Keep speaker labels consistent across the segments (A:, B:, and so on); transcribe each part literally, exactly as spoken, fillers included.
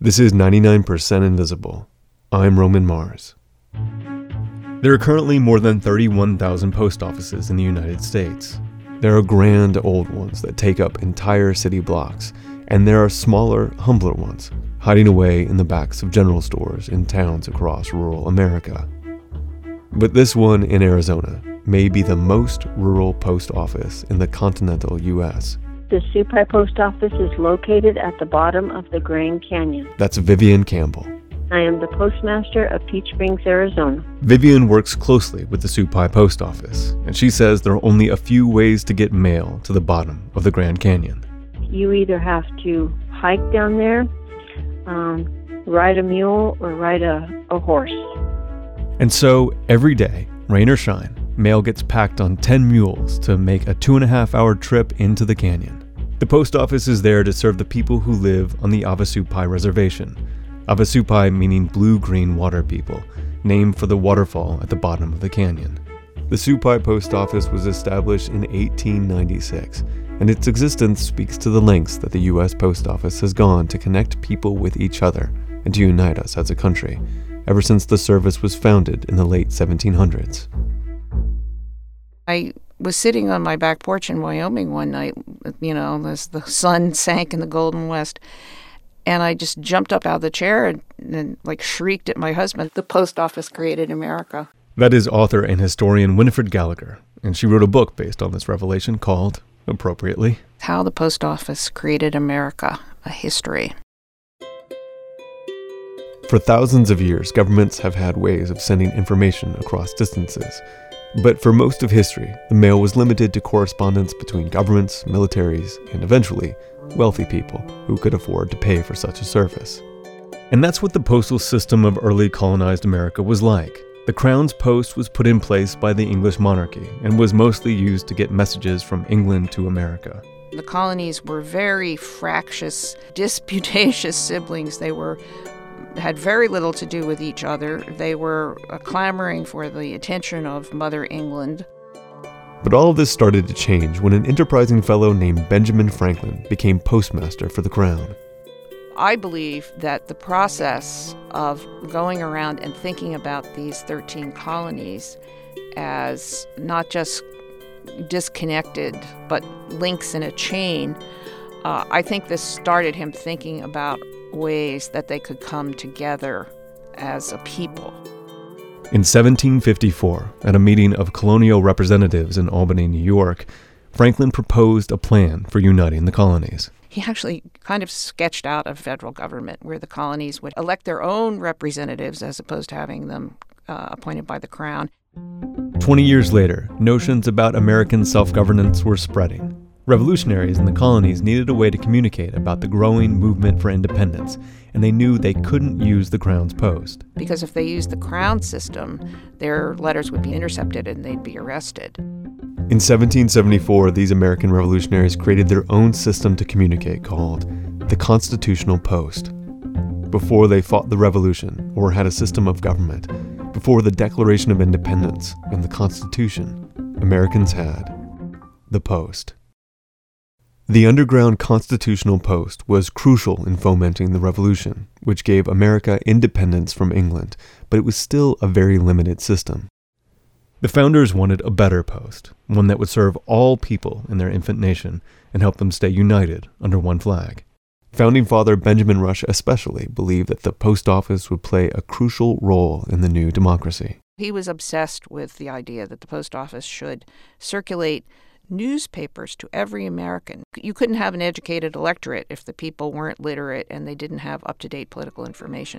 A: This is ninety-nine percent Invisible. I'm Roman Mars. There are currently more than thirty-one thousand post offices in the United States. There are grand old ones that take up entire city blocks, and there are smaller, humbler ones, hiding away in the backs of general stores in towns across rural America. But this one in Arizona may be the most rural post office in the continental U S.
B: The Supai Post Office is located at the bottom of the Grand Canyon.
A: That's Vivian Campbell.
B: I am the postmaster of Peach Springs, Arizona.
A: Vivian works closely with the Supai Post Office, and she says there are only a few ways to get mail to the bottom of the Grand Canyon.
B: You either have to hike down there, um, ride a mule, or ride a, a horse.
A: And so, every day, rain or shine, mail gets packed on ten mules to make a two and a half hour trip into the canyon. The post office is there to serve the people who live on the Havasupai Reservation. Havasupai meaning blue-green water people, named for the waterfall at the bottom of the canyon. The Supai Post Office was established in eighteen ninety-six, and its existence speaks to the lengths that the U S Post Office has gone to connect people with each other and to unite us as a country, ever since the service was founded in the late seventeen hundreds.
C: I was sitting on my back porch in Wyoming one night, you know, as the sun sank in the Golden West, and I just jumped up out of the chair and, and like shrieked at my husband, "The post office created America."
A: That is author and historian Winifred Gallagher, and she wrote a book based on this revelation called, appropriately,
C: How the Post Office Created America, A History.
A: For thousands of years, governments have had ways of sending information across distances. But for most of history, the mail was limited to correspondence between governments, militaries, and eventually, wealthy people who could afford to pay for such a service. And that's what the postal system of early colonized America was like. The Crown's post was put in place by the English monarchy and was mostly used to get messages from England to America.
C: The colonies were very fractious, disputatious siblings. They were had very little to do with each other. They were uh, clamoring for the attention of Mother England.
A: But all of this started to change when an enterprising fellow named Benjamin Franklin became postmaster for the Crown.
C: I believe that the process of going around and thinking about these thirteen colonies as not just disconnected, but links in a chain, uh, I think this started him thinking about ways that they could come together as a people.
A: In seventeen fifty-four, at a meeting of colonial representatives in Albany, New York, Franklin proposed a plan for uniting the colonies.
C: He actually kind of sketched out a federal government where the colonies would elect their own representatives as opposed to having them uh, appointed by the Crown.
A: Twenty years later, notions about American self-governance were spreading. Revolutionaries in the colonies needed a way to communicate about the growing movement for independence, and they knew they couldn't use the Crown's post.
C: Because if they used the Crown system, their letters would be intercepted and they'd be arrested.
A: In seventeen seventy-four, these American revolutionaries created their own system to communicate called the Constitutional Post. Before they fought the Revolution or had a system of government, before the Declaration of Independence and the Constitution, Americans had the Post. The underground Constitutional Post was crucial in fomenting the Revolution, which gave America independence from England, but it was still a very limited system. The founders wanted a better post, one that would serve all people in their infant nation and help them stay united under one flag. Founding father Benjamin Rush especially believed that the post office would play a crucial role in the new democracy.
C: He was obsessed with the idea that the post office should circulate newspapers to every American. You couldn't have an educated electorate if the people weren't literate and they didn't have up-to-date political information.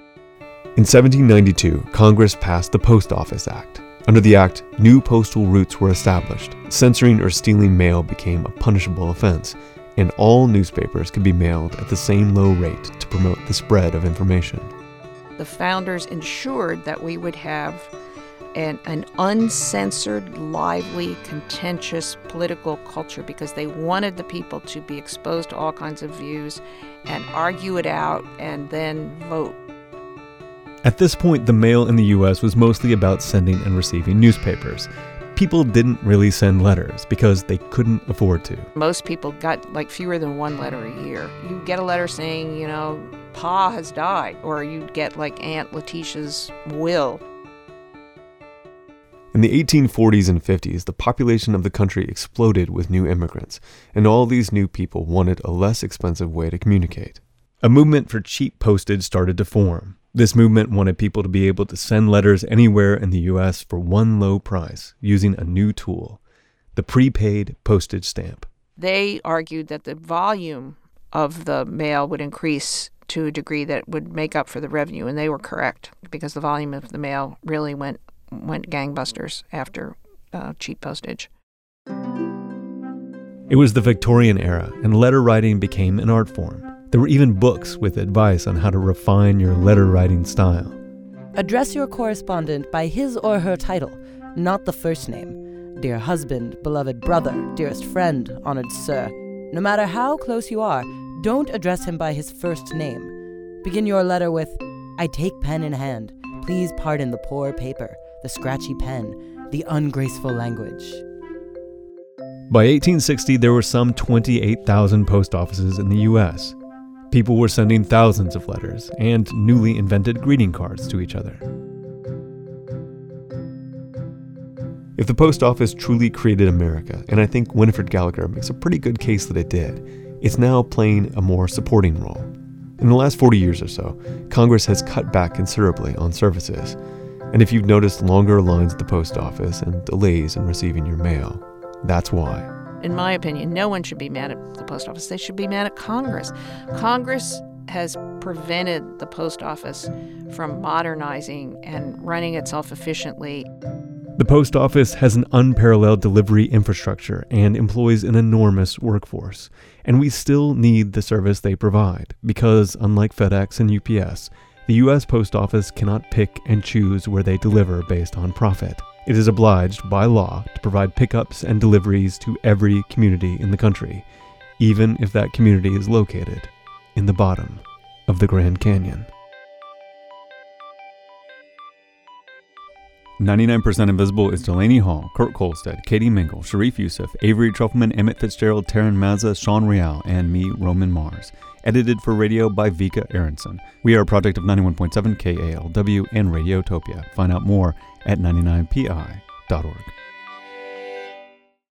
A: In seventeen ninety-two, Congress passed the Post Office Act. Under the act, new postal routes were established. Censoring or stealing mail became a punishable offense, and all newspapers could be mailed at the same low rate to promote the spread of information.
C: The founders ensured that we would have an, an uncensored, lively, contentious political culture because they wanted the people to be exposed to all kinds of views and argue it out and then vote.
A: At this point, the mail in the U S was mostly about sending and receiving newspapers. people didn't really send letters because they couldn't afford to.
C: Most people got like fewer than one letter a year. You get a letter saying, you know, Pa has died, or you'd get like Aunt Letitia's will.
A: In the eighteen forties and fifties, the population of the country exploded with new immigrants, and all these new people wanted a less expensive way to communicate. A movement for cheap postage started to form. This movement wanted people to be able to send letters anywhere in the U S for one low price using a new tool, the prepaid postage stamp.
C: They argued that the volume of the mail would increase to a degree that would make up for the revenue, and they were correct because the volume of the mail really went went gangbusters after uh, cheap postage.
A: It was the Victorian era, and letter writing became an art form. There were even books with advice on how to refine your letter writing style.
D: Address your correspondent by his or her title, not the first name. Dear husband, beloved brother, dearest friend, honored sir. No matter how close you are, don't address him by his first name. Begin your letter with, I take pen in hand. Please pardon the poor paper, the scratchy pen, the ungraceful language.
A: By eighteen sixty, there were some twenty-eight thousand post offices in the U S. People were sending thousands of letters and newly invented greeting cards to each other. If the post office truly created America, and I think Winifred Gallagher makes a pretty good case that it did, it's now playing a more supporting role. In the last forty years or so, Congress has cut back considerably on services. And if you've noticed longer lines at the post office and delays in receiving your mail, that's why.
C: In my opinion, no one should be mad at the post office. They should be mad at Congress. Congress has prevented the post office from modernizing and running itself efficiently.
A: The post office has an unparalleled delivery infrastructure and employs an enormous workforce. And we still need the service they provide because, unlike FedEx and U P S, the U S Post Office cannot pick and choose where they deliver based on profit. It is obliged by law to provide pickups and deliveries to every community in the country, even if that community is located in the bottom of the Grand Canyon. ninety-nine percent Invisible is Delaney Hall, Kurt Kolstad, Katie Mingle, Sharif Youssef, Avery Trufelman, Emmett Fitzgerald, Taryn Mazza, Sean Real, and me, Roman Mars. Edited for radio by Vika Aronson. We are a project of ninety-one point seven K A L W and Radiotopia. Find out more at ninety-nine P I dot org.